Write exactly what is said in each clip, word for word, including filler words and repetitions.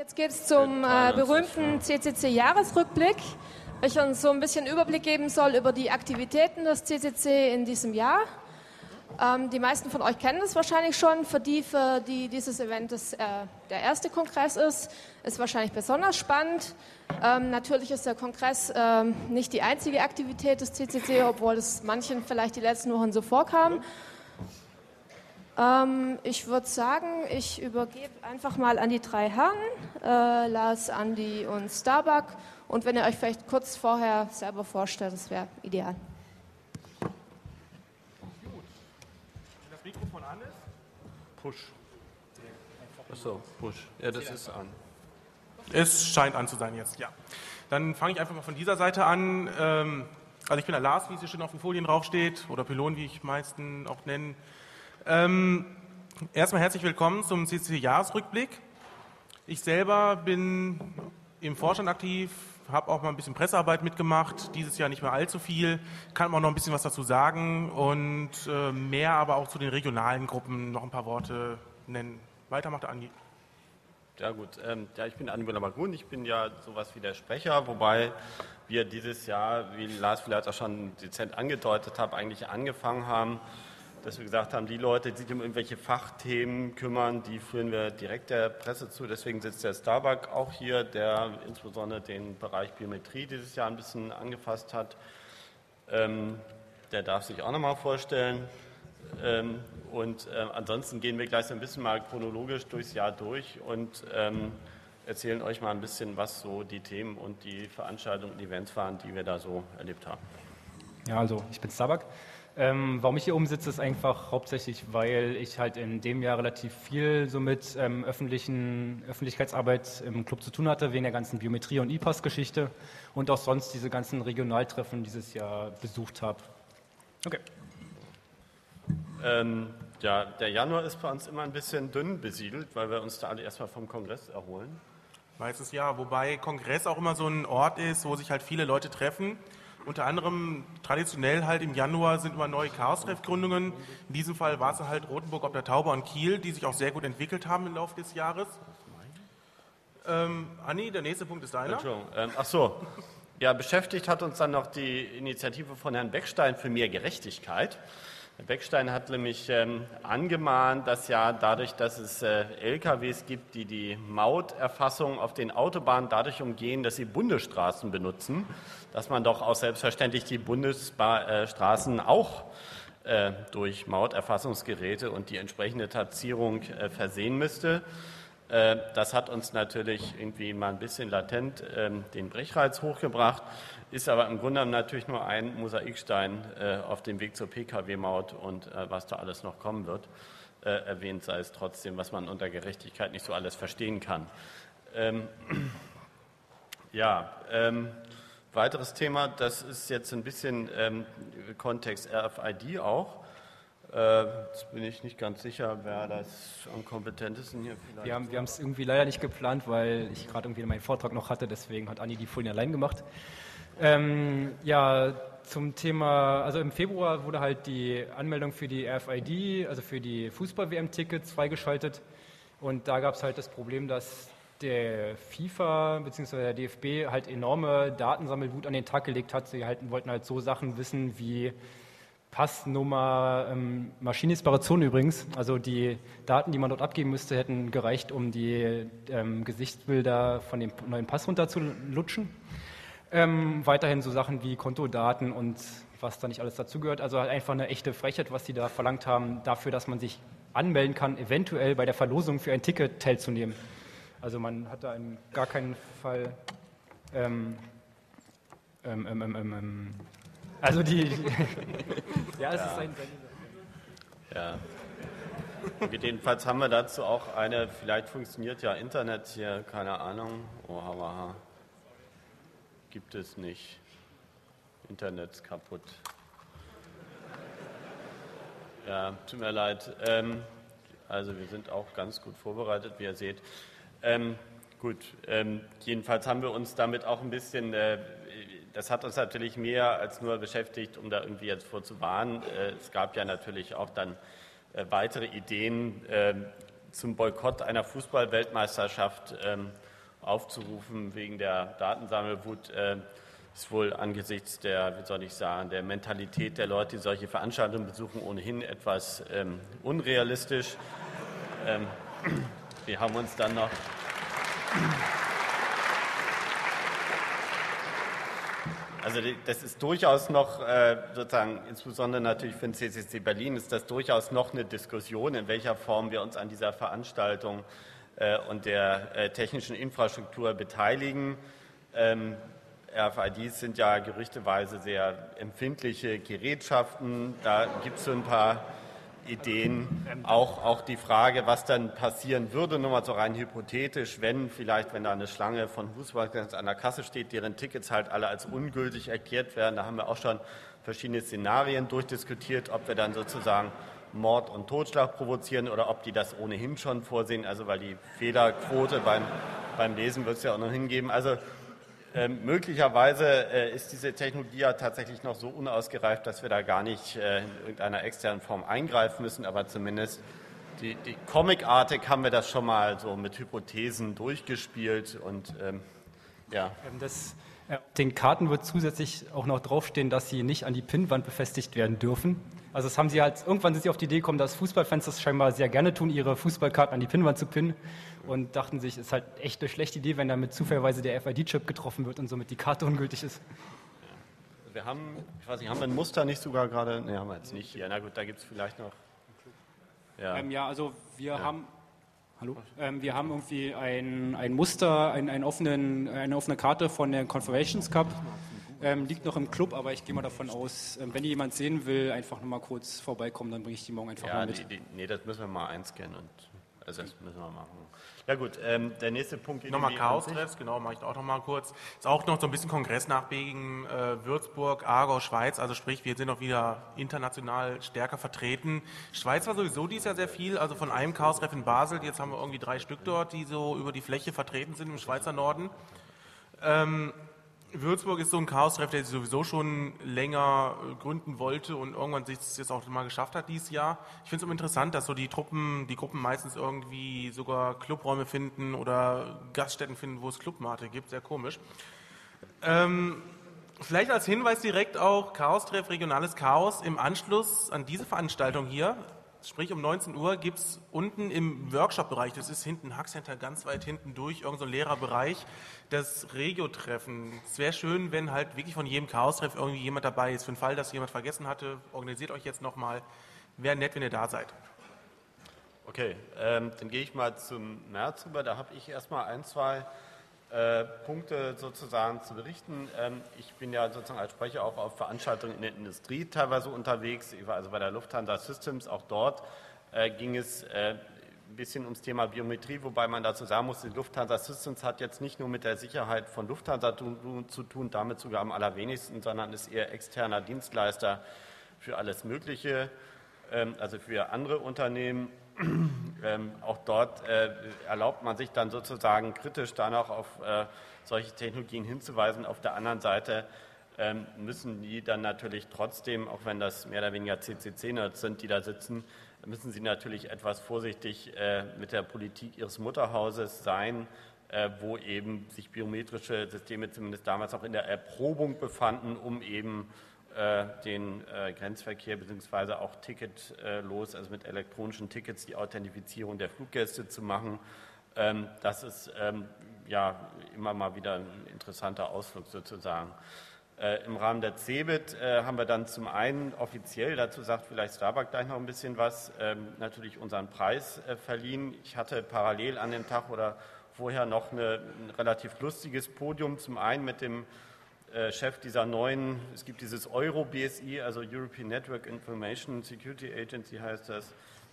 Jetzt geht es zum äh, berühmten C C C-Jahresrückblick, welcher uns so ein bisschen Überblick geben soll über die Aktivitäten des C C C in diesem Jahr. Ähm, die meisten von euch kennen das wahrscheinlich schon. Für die, für die dieses Event das, äh, der erste Kongress ist, ist wahrscheinlich besonders spannend. Ähm, natürlich ist der Kongress ähm, nicht die einzige Aktivität des C C C, obwohl es manchen vielleicht die letzten Wochen so vorkam. Ähm, ich würde sagen, ich übergebe einfach mal an die drei Herren, äh, Lars, Andi und Starbuck. Und wenn ihr euch vielleicht kurz vorher selber vorstellt, das wäre ideal. Gut. Wenn das Mikrofon an ist? Push. Achso, Push. Ja, das ist an. Es scheint an zu sein jetzt, ja. Dann fange ich einfach mal von dieser Seite an. Ähm, also ich bin der Lars, wie es hier schon auf den Folien draufsteht, oder Pylon, wie ich meisten auch nenne. Ähm, erstmal herzlich willkommen zum C C C-Jahresrückblick. Ich selber bin im Vorstand aktiv, habe auch mal ein bisschen Pressearbeit mitgemacht, dieses Jahr nicht mehr allzu viel, kann auch noch ein bisschen was dazu sagen und äh, mehr aber auch zu den regionalen Gruppen noch ein paar Worte nennen. Weiter macht der Andi. Ja gut, ähm, ja, ich bin Andi Müller-Magrun, ich bin ja sowas wie der Sprecher, wobei wir dieses Jahr, wie Lars vielleicht auch schon dezent angedeutet hat, eigentlich angefangen haben, dass wir gesagt haben, die Leute, die sich um irgendwelche Fachthemen kümmern, die führen wir direkt der Presse zu. Deswegen sitzt der Starbuck auch hier, der insbesondere den Bereich Biometrie dieses Jahr ein bisschen angefasst hat. Ähm, der darf sich auch nochmal vorstellen. Ähm, und äh, ansonsten gehen wir gleich so ein bisschen mal chronologisch durchs Jahr durch und ähm, erzählen euch mal ein bisschen, was so die Themen und die Veranstaltungen und Events waren, die wir da so erlebt haben. Ja, also ich bin Starbuck. Ähm, warum ich hier oben sitze, ist einfach hauptsächlich, weil ich halt in dem Jahr relativ viel so mit ähm, öffentlichen Öffentlichkeitsarbeit im Club zu tun hatte, wegen der ganzen Biometrie- und E-Pass-Geschichte und auch sonst diese ganzen Regionaltreffen dieses Jahr besucht habe. Okay. Ähm, ja, der Januar ist bei uns immer ein bisschen dünn besiedelt, weil wir uns da alle erstmal vom Kongress erholen. Meistens ja, wobei Kongress auch immer so ein Ort ist, wo sich halt viele Leute treffen. Unter anderem traditionell halt im Januar sind immer neue Chaos-Treff-Gründungen. In diesem Fall war es halt Rothenburg ob der Tauber und Kiel, die sich auch sehr gut entwickelt haben im Laufe des Jahres. Ähm, Anni, der nächste Punkt ist deiner. Entschuldigung. Ähm, ach so. Ja, beschäftigt hat uns dann noch die Initiative von Herrn Beckstein für mehr Gerechtigkeit. Herr Beckstein hat nämlich ähm, angemahnt, dass ja dadurch, dass es äh, L K Ws gibt, die die Mauterfassung auf den Autobahnen dadurch umgehen, dass sie Bundesstraßen benutzen, dass man doch auch selbstverständlich die Bundesstraßen auch äh, durch Mauterfassungsgeräte und die entsprechende Taxierung äh, versehen müsste. Äh, das hat uns natürlich irgendwie mal ein bisschen latent äh, den Brechreiz hochgebracht, ist aber im Grunde natürlich nur ein Mosaikstein äh, auf dem Weg zur P K W-Maut und äh, was da alles noch kommen wird. Äh, erwähnt sei es trotzdem, was man unter Gerechtigkeit nicht so alles verstehen kann. Ähm, ja, ähm, weiteres Thema, das ist jetzt ein bisschen ähm, Kontext R F I D auch. Äh, jetzt bin ich nicht ganz sicher, wer das am kompetentesten hier vielleicht... Wir haben wir haben es irgendwie leider nicht geplant, weil ich gerade irgendwie meinen Vortrag noch hatte, deswegen hat Anni die Folien allein gemacht. Ähm, ja, zum Thema, also im Februar wurde halt die Anmeldung für die R F I D, also für die Fußball-W M-Tickets freigeschaltet und da gab es halt das Problem, dass der FIFA bzw. der D F B halt enorme Datensammelwut an den Tag gelegt hat. Sie halt, wollten halt so Sachen wissen wie Passnummer, ähm, maschinenlesbare Zone übrigens, also die Daten, die man dort abgeben müsste, hätten gereicht, um die ähm, Gesichtsbilder von dem neuen Pass runterzulutschen. Ähm, weiterhin so Sachen wie Kontodaten und was da nicht alles dazugehört. Also halt einfach eine echte Frechheit, was die da verlangt haben, dafür, dass man sich anmelden kann, eventuell bei der Verlosung für ein Ticket teilzunehmen. Also man hat da in gar keinen Fall ähm, ähm, ähm, ähm, ähm, also die, ja, es ja. ist ein... Ja. Jedenfalls haben wir dazu auch eine, vielleicht funktioniert ja Internet hier, keine Ahnung, oha, gibt es nicht. Internet ist kaputt. Ja, tut mir leid. Ähm, also wir sind auch ganz gut vorbereitet, wie ihr seht. Ähm, gut, ähm, jedenfalls haben wir uns damit auch ein bisschen, äh, das hat uns natürlich mehr als nur beschäftigt, um da irgendwie jetzt vorzuwarnen. Äh, es gab ja natürlich auch dann äh, weitere Ideen äh, zum Boykott einer Fußball-Weltmeisterschaft. Ähm, aufzurufen wegen der Datensammelwut, äh, ist wohl angesichts der, wie soll ich sagen, der Mentalität der Leute, die solche Veranstaltungen besuchen, ohnehin etwas ähm, unrealistisch. Ähm, wir haben uns dann noch Also das ist durchaus noch, äh, sozusagen, insbesondere natürlich für den C C C Berlin, ist das durchaus noch eine Diskussion, in welcher Form wir uns an dieser Veranstaltung äh, und der äh, technischen Infrastruktur beteiligen. Ähm, R F I Ds sind ja gerüchteweise sehr empfindliche Gerätschaften. Da gibt es so ein paar Ideen. Auch, auch die Frage, was dann passieren würde, nur mal so rein hypothetisch, wenn vielleicht, wenn da eine Schlange von Fußballfans an der Kasse steht, deren Tickets halt alle als ungültig erklärt werden. Da haben wir auch schon verschiedene Szenarien durchdiskutiert, ob wir dann sozusagen Mord und Totschlag provozieren oder ob die das ohnehin schon vorsehen. Also weil die Fehlerquote beim, beim Lesen wird es ja auch noch hingeben. Also Ähm, möglicherweise äh, ist diese Technologie ja tatsächlich noch so unausgereift, dass wir da gar nicht äh, in irgendeiner externen Form eingreifen müssen, aber zumindest die, die Comic-artig haben wir das schon mal so mit Hypothesen durchgespielt und ähm, ja. Das, äh, den Karten wird zusätzlich auch noch draufstehen, dass sie nicht an die Pinnwand befestigt werden dürfen. Also das haben sie halt, irgendwann sind sie auf die Idee gekommen, dass Fußballfans das scheinbar sehr gerne tun, ihre Fußballkarten an die Pinnwand zu pinnen und dachten sich, es ist halt echt eine schlechte Idee, wenn damit zufälligerweise der R F I D-Chip getroffen wird und somit die Karte ungültig ist. Wir haben, ich weiß nicht, haben wir ein Muster nicht sogar gerade? Ne, haben wir jetzt nicht hier. Na gut, da gibt es vielleicht noch. Ja, ähm, ja also wir ja. haben... Hallo? Ähm, wir haben irgendwie ein, ein Muster, ein, ein offenen, eine offene Karte von der Confederations Cup. Ähm, liegt noch im Club, aber ich gehe mal davon aus, ähm, wenn jemand sehen will, einfach noch mal kurz vorbeikommen, dann bringe ich die morgen einfach ja, mal mit. Die, die, nee, das müssen wir mal einscannen. Und, also das müssen wir machen. Ja gut, ähm, der nächste Punkt. Nochmal Chaos-Treffs, genau, mache ich auch noch mal kurz. Ist auch noch so ein bisschen Kongress nachbiegen, äh, Würzburg, Aargau, Schweiz, also sprich, wir sind auch wieder international stärker vertreten. Schweiz war sowieso dieses Jahr sehr viel, also von einem Chaos-Treff in Basel, jetzt haben wir irgendwie drei Stück dort, die so über die Fläche vertreten sind im Schweizer Norden. Ähm, Würzburg ist so ein Chaos-Treff, der sich sowieso schon länger gründen wollte und irgendwann sich das jetzt auch mal geschafft hat dieses Jahr. Ich finde es immer interessant, dass so die Truppen, die Gruppen meistens irgendwie sogar Clubräume finden oder Gaststätten finden, wo es Clubmate gibt. Sehr komisch. Ähm, vielleicht als Hinweis direkt auch Chaos-Treff, regionales Chaos im Anschluss an diese Veranstaltung hier. Sprich, um neunzehn Uhr gibt es unten im Workshop-Bereich, das ist hinten, Hackcenter, ganz weit hinten durch, irgend so ein leerer Bereich, das Regio-Treffen. Es wäre schön, wenn halt wirklich von jedem Chaos-Treff irgendwie jemand dabei ist. Für den Fall, dass jemand vergessen hatte, organisiert euch jetzt nochmal. Wäre nett, wenn ihr da seid. Okay, ähm, dann gehe ich mal zum März rüber. Da habe ich erstmal ein, zwei äh, Punkte sozusagen zu berichten. Ähm, ich bin ja sozusagen als Sprecher auch auf Veranstaltungen in der Industrie teilweise unterwegs. Ich war also bei der Lufthansa Systems, auch dort äh, ging es äh, ein bisschen ums Thema Biometrie, wobei man dazu sagen muss, die Lufthansa Systems hat jetzt nicht nur mit der Sicherheit von Lufthansa zu, zu tun, damit sogar am allerwenigsten, sondern ist eher externer Dienstleister für alles Mögliche, ähm, also für andere Unternehmen. Ähm, auch dort äh, erlaubt man sich dann sozusagen kritisch dann auch auf äh, solche Technologien hinzuweisen. Auf der anderen Seite ähm, müssen die dann natürlich trotzdem, auch wenn das mehr oder weniger C C C-Nerds sind, die da sitzen, müssen sie natürlich etwas vorsichtig äh, mit der Politik ihres Mutterhauses sein, äh, wo eben sich biometrische Systeme zumindest damals auch in der Erprobung befanden, um eben den äh, Grenzverkehr bzw. auch ticketlos, also mit elektronischen Tickets, die Authentifizierung der Fluggäste zu machen. Ähm, das ist ähm, ja immer mal wieder ein interessanter Ausflug sozusagen. Äh, Im Rahmen der CeBIT äh, haben wir dann zum einen offiziell, dazu sagt vielleicht Starbuck gleich noch ein bisschen was, ähm, natürlich unseren Preis äh, verliehen. Ich hatte parallel an dem Tag oder vorher noch eine, ein relativ lustiges Podium, zum einen mit dem Chef dieser neuen, es gibt dieses Euro-B S I, also European Network Information Security Agency heißt das.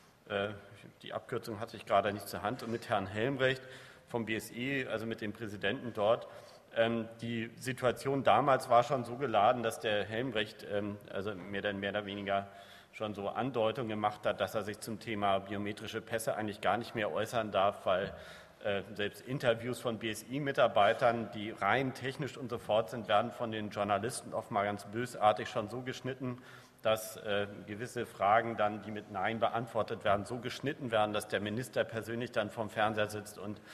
Die Abkürzung hatte ich gerade nicht zur Hand. Und mit Herrn Helmbrecht vom B S I, also mit dem Präsidenten dort. Die Situation damals war schon so geladen, dass der Helmbrecht also mehr oder, mehr oder weniger schon so Andeutungen gemacht hat, dass er sich zum Thema biometrische Pässe eigentlich gar nicht mehr äußern darf, weil selbst Interviews von B S I-Mitarbeitern, die rein technisch und so fort sind, werden von den Journalisten oft mal ganz bösartig schon so geschnitten, dass äh, gewisse Fragen dann, die mit Nein beantwortet werden, so geschnitten werden, dass der Minister persönlich dann vorm Fernseher sitzt und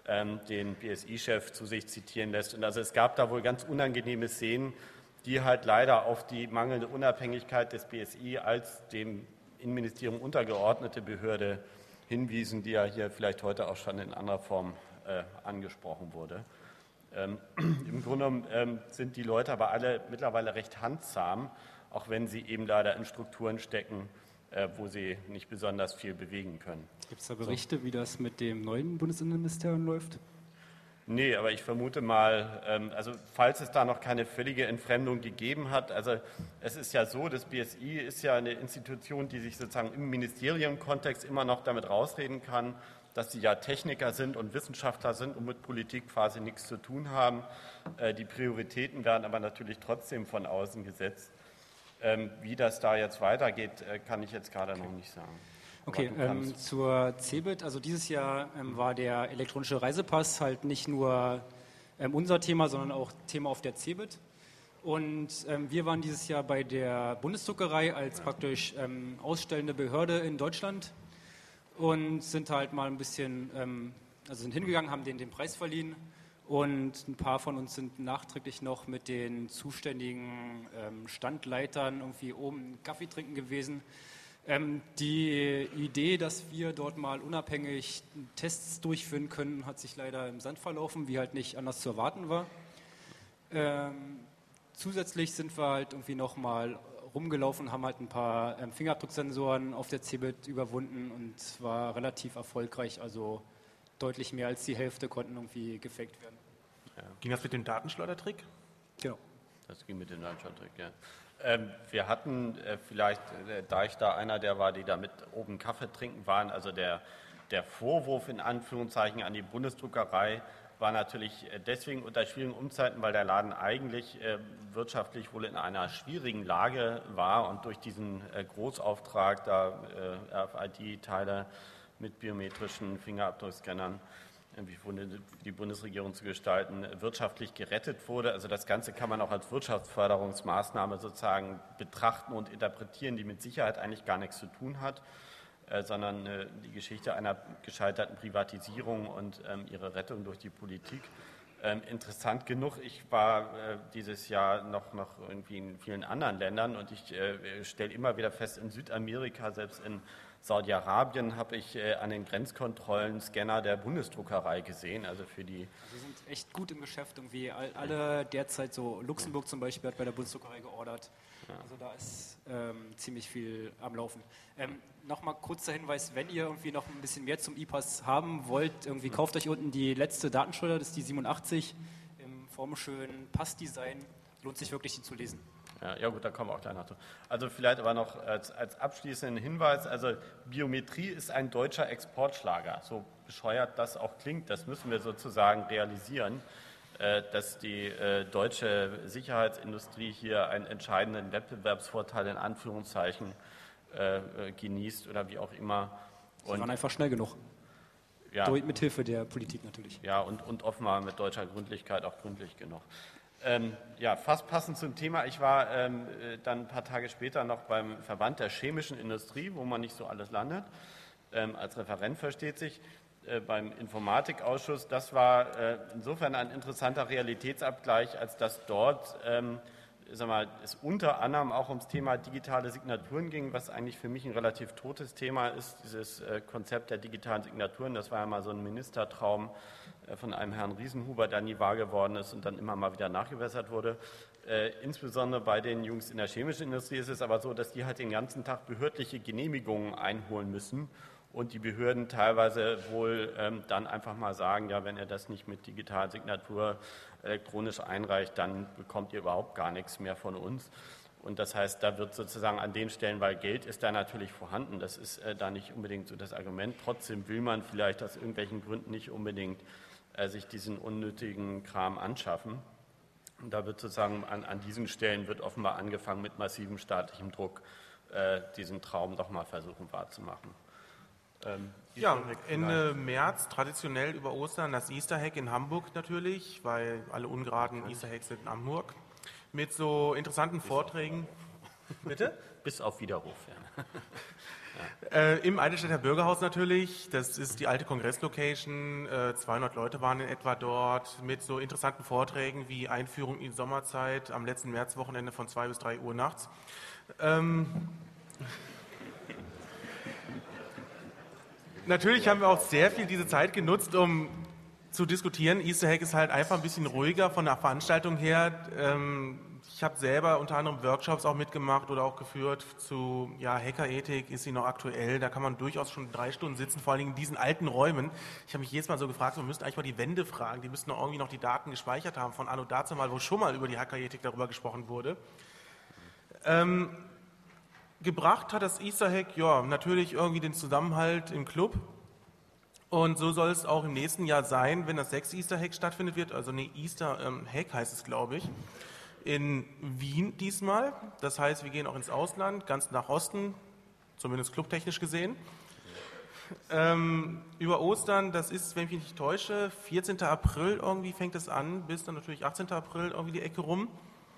ähm, den B S I-Chef zu sich zitieren lässt. Und also es gab da wohl ganz unangenehme Szenen, die halt leider auf die mangelnde Unabhängigkeit des B S I als dem Innenministerium untergeordnete Behörde hinwiesen, die ja hier vielleicht heute auch schon in anderer Form äh, angesprochen wurde. Ähm, Im Grunde genommen ähm, sind die Leute aber alle mittlerweile recht handzahm, auch wenn sie eben leider in Strukturen stecken, äh, wo sie nicht besonders viel bewegen können. Gibt es da Berichte, so, wie das mit dem neuen Bundesinnenministerium läuft? Nee, aber ich vermute mal, ähm, also falls es da noch keine völlige Entfremdung gegeben hat, also es ist ja so, das B S I ist ja eine Institution, die sich sozusagen im Ministerienkontext immer noch damit rausreden kann, dass sie ja Techniker sind und Wissenschaftler sind und mit Politik quasi nichts zu tun haben. Äh, die Prioritäten werden aber natürlich trotzdem von außen gesetzt. Ähm, wie das da jetzt weitergeht, äh, kann ich jetzt gerade noch nicht sagen. Okay, ähm, zur CeBIT. Also dieses Jahr ähm, war der elektronische Reisepass halt nicht nur ähm, unser Thema, sondern auch Thema auf der CeBIT. Und ähm, wir waren dieses Jahr bei der Bundesdruckerei als praktisch ähm, ausstellende Behörde in Deutschland und sind halt mal ein bisschen, ähm, also sind hingegangen, haben denen den Preis verliehen und ein paar von uns sind nachträglich noch mit den zuständigen ähm, Standleitern irgendwie oben einen Kaffee trinken gewesen. Ähm, die Idee, dass wir dort mal unabhängig Tests durchführen können, hat sich leider im Sand verlaufen, wie halt nicht anders zu erwarten war. Ähm, zusätzlich sind wir halt irgendwie noch mal rumgelaufen, haben halt ein paar ähm, Fingerabdrucksensoren auf der CeBIT überwunden und war relativ erfolgreich, also deutlich mehr als die Hälfte konnten irgendwie gefaked werden. Ja. Ging das mit dem Datenschleudertrick? Genau. Das ging mit dem Datenschleudertrick, ja. Ähm, wir hatten äh, vielleicht, äh, da ich da einer der war, die da mit oben Kaffee trinken waren, also der, der Vorwurf in Anführungszeichen an die Bundesdruckerei war natürlich äh, deswegen unter schwierigen Umzeiten, weil der Laden eigentlich äh, wirtschaftlich wohl in einer schwierigen Lage war und durch diesen äh, Großauftrag, da äh, R F I D-Teile mit biometrischen Fingerabdruckscannern wie die Bundesregierung zu gestalten, wirtschaftlich gerettet wurde. Also das Ganze kann man auch als Wirtschaftsförderungsmaßnahme sozusagen betrachten und interpretieren, die mit Sicherheit eigentlich gar nichts zu tun hat, äh, sondern äh, die Geschichte einer gescheiterten Privatisierung und ähm, ihre Rettung durch die Politik. Ähm, interessant genug, ich war äh, dieses Jahr noch, noch irgendwie in vielen anderen Ländern und ich äh, stelle immer wieder fest, in Südamerika, selbst in Saudi-Arabien habe ich äh, an den Grenzkontrollen Scanner der Bundesdruckerei gesehen, also für die... Wir sind echt gut im Geschäft, irgendwie alle derzeit, so Luxemburg zum Beispiel hat bei der Bundesdruckerei geordert, ja. Also da ist ähm, ziemlich viel am Laufen. Ähm, Nochmal kurzer Hinweis, wenn ihr irgendwie noch ein bisschen mehr zum E-Pass haben wollt, irgendwie kauft euch unten die letzte Datenschleuder, das ist die siebenundachtzig, im formschönen Passdesign, lohnt sich wirklich, die zu lesen. Ja, ja gut, da kommen wir auch gleich noch zu. Also vielleicht aber noch als, als abschließenden Hinweis, also Biometrie ist ein deutscher Exportschlager. So bescheuert das auch klingt, das müssen wir sozusagen realisieren, äh, dass die äh, deutsche Sicherheitsindustrie hier einen entscheidenden Wettbewerbsvorteil in Anführungszeichen äh, genießt oder wie auch immer. Sie waren einfach schnell genug. Ja, mit Hilfe der Politik natürlich. Ja, und, und offenbar mit deutscher Gründlichkeit auch gründlich genug. Ähm, ja, fast passend zum Thema. Ich war ähm, dann ein paar Tage später noch beim Verband der chemischen Industrie, wo man nicht so alles landet, ähm, als Referent versteht sich, äh, beim Informatikausschuss. Das war äh, insofern ein interessanter Realitätsabgleich, als dass dort ähm, sag mal, es unter anderem auch ums Thema digitale Signaturen ging, was eigentlich für mich ein relativ totes Thema ist, dieses äh, Konzept der digitalen Signaturen. Das war ja mal so ein Ministertraum äh, von einem Herrn Riesenhuber, der nie wahr geworden ist und dann immer mal wieder nachgebessert wurde. Äh, insbesondere bei den Jungs in der chemischen Industrie ist es aber so, dass die halt den ganzen Tag behördliche Genehmigungen einholen müssen und die Behörden teilweise wohl ähm, dann einfach mal sagen, ja, wenn ihr das nicht mit digitaler Signatur elektronisch einreicht, dann bekommt ihr überhaupt gar nichts mehr von uns. Und das heißt, da wird sozusagen an den Stellen, weil Geld ist da natürlich vorhanden, das ist äh, da nicht unbedingt so das Argument. Trotzdem will man vielleicht aus irgendwelchen Gründen nicht unbedingt äh, sich diesen unnötigen Kram anschaffen. Und da wird sozusagen an, an diesen Stellen wird offenbar angefangen, mit massivem staatlichem Druck äh, diesen Traum doch mal versuchen wahrzumachen. Ähm, ja, Ende März, traditionell über Ostern, das Easter Hack in Hamburg natürlich, weil alle ungeraden Easter Hacks sind in Hamburg, mit so interessanten Vorträgen. Bitte? Bis auf Widerruf. Ja. Ja. Äh, Im Eidelstädter Bürgerhaus natürlich, das ist die alte Kongresslocation, äh, zweihundert Leute waren in etwa dort mit so interessanten Vorträgen wie Einführung in die Sommerzeit am letzten Märzwochenende von zwei bis drei Uhr nachts. Ähm, natürlich haben wir auch sehr viel diese Zeit genutzt, um zu diskutieren. Easter Hack ist halt einfach ein bisschen ruhiger von der Veranstaltung her. Ähm, ich habe selber unter anderem Workshops auch mitgemacht oder auch geführt zu ja, Hackerethik, ist sie noch aktuell. Da kann man durchaus schon drei Stunden sitzen, vor allem in diesen alten Räumen. Ich habe mich jedes Mal so gefragt, wir müssten eigentlich mal die Wände fragen. Die müssten auch irgendwie noch die Daten gespeichert haben von anno dazumal, wo schon mal über die Hackerethik darüber gesprochen wurde. Ähm, gebracht hat das Easter Hack, ja, natürlich irgendwie den Zusammenhalt im Club. Und so soll es auch im nächsten Jahr sein, wenn das sechste Easter Hack stattfindet wird. Also nee, Easter ähm, Hack heißt es, glaube ich. In Wien diesmal. Das heißt, wir gehen auch ins Ausland, ganz nach Osten, zumindest clubtechnisch gesehen. Ähm, über Ostern, das ist, wenn ich mich nicht täusche, vierzehnten April irgendwie fängt es an, bis dann natürlich achtzehnten April irgendwie die Ecke rum.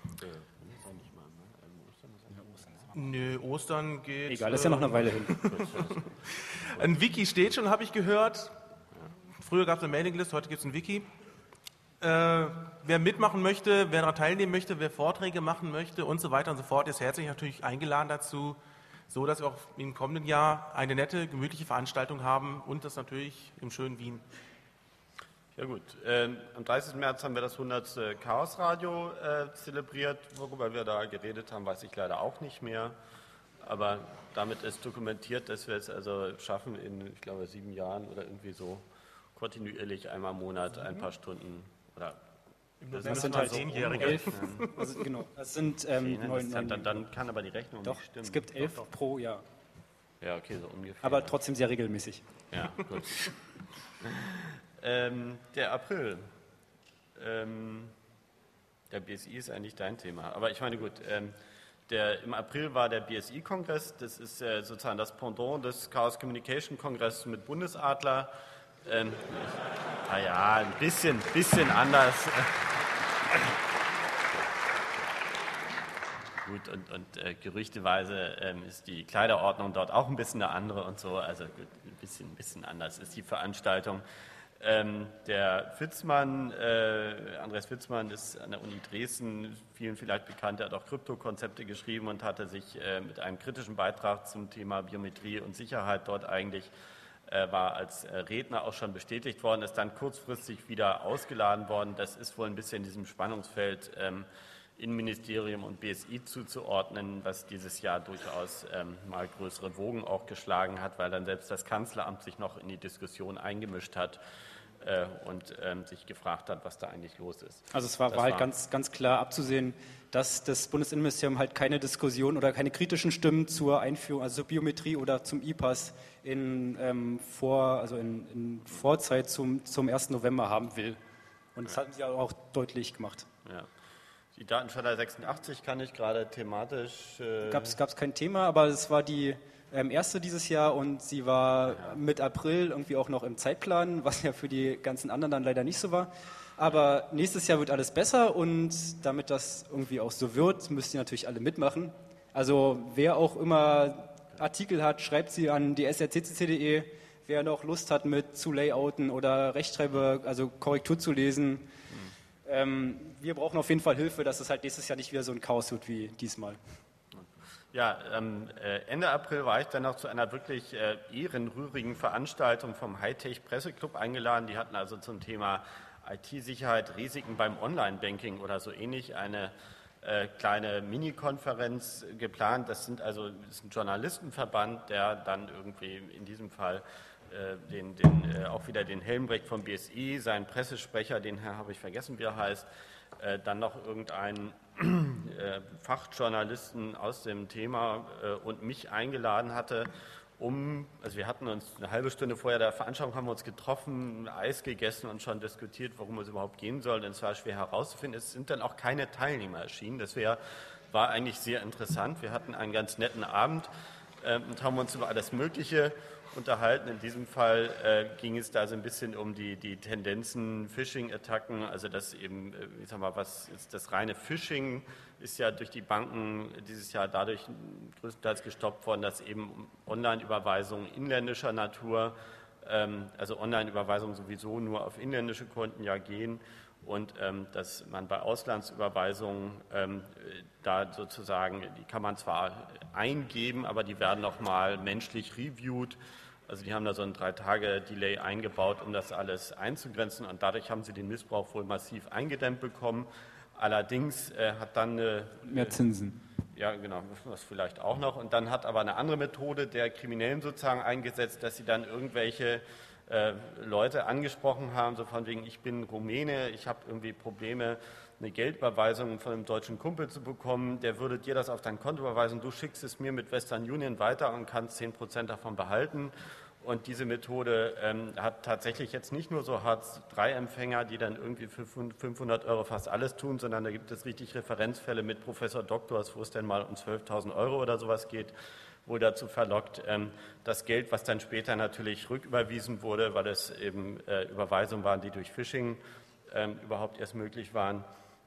Nö, Ostern geht... Egal, ist ja noch eine Weile hin. Ein Wiki steht schon, habe ich gehört. Früher gab es eine Mailinglist, heute gibt es ein Wiki. Äh, wer mitmachen möchte, wer daran teilnehmen möchte, wer Vorträge machen möchte und so weiter und so fort, ist herzlich natürlich eingeladen dazu, so dass wir auch im kommenden Jahr eine nette, gemütliche Veranstaltung haben und das natürlich im schönen Wien. Ja gut, ähm, am dreißigsten März haben wir das hundertste Chaosradio äh, zelebriert. Worüber wir da geredet haben, weiß ich leider auch nicht mehr. Aber damit ist dokumentiert, dass wir es also schaffen, in, ich glaube, sieben Jahren oder irgendwie so kontinuierlich einmal im Monat ein paar Stunden oder das, das sind halt Zehnjährige. elf, also genau, das sind ähm, Nein, neun, dann, neun, dann kann aber die Rechnung doch, nicht stimmen. es gibt elf doch, doch. pro Jahr, Ja, okay, so ungefähr. aber trotzdem sehr regelmäßig. Ja, gut. ähm, der April. Ähm, der B S I ist eigentlich dein Thema. Aber ich meine, gut, ähm, der, im April war der B S I-Kongress. Das ist äh, sozusagen das Pendant des Chaos Communication Kongresses mit Bundesadler. Ähm, naja, ein bisschen, bisschen anders. Gut, und, und äh, gerüchteweise ähm, ist die Kleiderordnung dort auch ein bisschen eine andere und so. Also gut, ein bisschen, ein bisschen anders ist die Veranstaltung. Ähm, der Fitzmann, äh, Andreas Fitzmann ist an der Uni Dresden, vielen vielleicht bekannt, er hat auch Kryptokonzepte geschrieben und hatte sich äh, mit einem kritischen Beitrag zum Thema Biometrie und Sicherheit dort eigentlich, äh, war als äh, Redner auch schon bestätigt worden, ist dann kurzfristig wieder ausgeladen worden. Das ist wohl ein bisschen diesem Spannungsfeld ähm, Innenministerium und B S I zuzuordnen, was dieses Jahr durchaus ähm, mal größere Wogen auch geschlagen hat, weil dann selbst das Kanzleramt sich noch in die Diskussion eingemischt hat äh, und ähm, sich gefragt hat, was da eigentlich los ist. Also es war, war halt war ganz, ganz klar abzusehen, dass das Bundesinnenministerium halt keine Diskussion oder keine kritischen Stimmen zur Einführung, also zur Biometrie oder zum E-Pass in, ähm, vor, also in, in Vorzeit zum, zum ersten November haben will. Und das hatten sie auch deutlich gemacht. Ja. Die Datenschalter sechsundachtzig kann ich gerade thematisch... Äh Gab es kein Thema, aber es war die ähm, erste dieses Jahr und sie war ja. mit April irgendwie auch noch im Zeitplan, was ja für die ganzen anderen dann leider nicht so war. Aber nächstes Jahr wird alles besser und damit das irgendwie auch so wird, müsst ihr natürlich alle mitmachen. Also wer auch immer Artikel hat, schreibt sie an die s r c c c punkt d e. Wer noch Lust hat mit zu layouten oder Rechtschreibe, also Korrektur zu lesen, mhm. ähm, wir brauchen auf jeden Fall Hilfe, dass es halt nächstes Jahr nicht wieder so ein Chaos wird wie diesmal. Ja, ähm, Ende April war ich dann noch zu einer wirklich äh, ehrenrührigen Veranstaltung vom Hightech Presseclub eingeladen. Die hatten also zum Thema I T-Sicherheit, Risiken beim Online-Banking oder so ähnlich eine äh, kleine Mini-Konferenz geplant. Das sind also das ist ein Journalistenverband, der dann irgendwie in diesem Fall äh, den, den, äh, auch wieder den Helmbrecht vom B S I, seinen Pressesprecher, den Herr habe ich vergessen, wie er heißt, äh, dann noch irgendeinen äh, Fachjournalisten aus dem Thema äh, und mich eingeladen hatte, um, also wir hatten uns eine halbe Stunde vorher der Veranstaltung, haben wir uns getroffen, Eis gegessen und schon diskutiert, worum es überhaupt gehen soll, denn es war schwer herauszufinden. Es sind dann auch keine Teilnehmer erschienen, das wär, war eigentlich sehr interessant. Wir hatten einen ganz netten Abend äh, und haben uns über alles Mögliche unterhalten. In diesem Fall äh, ging es da so ein bisschen um die, die Tendenzen, Phishing-Attacken, also das eben, ich sag mal, was ist das reine Phishing ist ja durch die Banken dieses Jahr dadurch größtenteils gestoppt worden, dass eben Online-Überweisungen inländischer Natur, ähm, also Online-Überweisungen sowieso nur auf inländische Konten ja gehen und ähm, dass man bei Auslandsüberweisungen ähm, da sozusagen, die kann man zwar eingeben, aber die werden nochmal menschlich reviewed. Also die haben da so ein Drei-Tage-Delay eingebaut, um das alles einzugrenzen und dadurch haben sie den Missbrauch wohl massiv eingedämmt bekommen. Allerdings äh, hat dann eine, mehr Zinsen. Ja, genau, das vielleicht auch noch. Und dann hat aber eine andere Methode der Kriminellen sozusagen eingesetzt, dass sie dann irgendwelche äh, Leute angesprochen haben, so von wegen, ich bin Rumäne, ich habe irgendwie Probleme, eine Geldüberweisung von einem deutschen Kumpel zu bekommen, der würde dir das auf dein Konto überweisen, du schickst es mir mit Western Union weiter und kannst zehn Prozent davon behalten. Und diese Methode ähm, hat tatsächlich jetzt nicht nur so Hartz drei Empfänger, die dann irgendwie für fünfhundert Euro fast alles tun, sondern da gibt es richtig Referenzfälle mit Professor Doktors, wo es dann mal um zwölftausend Euro oder sowas geht, wo dazu verlockt, ähm, das Geld, was dann später natürlich rücküberwiesen wurde, weil es eben äh, Überweisungen waren, die durch Phishing ähm, überhaupt erst möglich waren,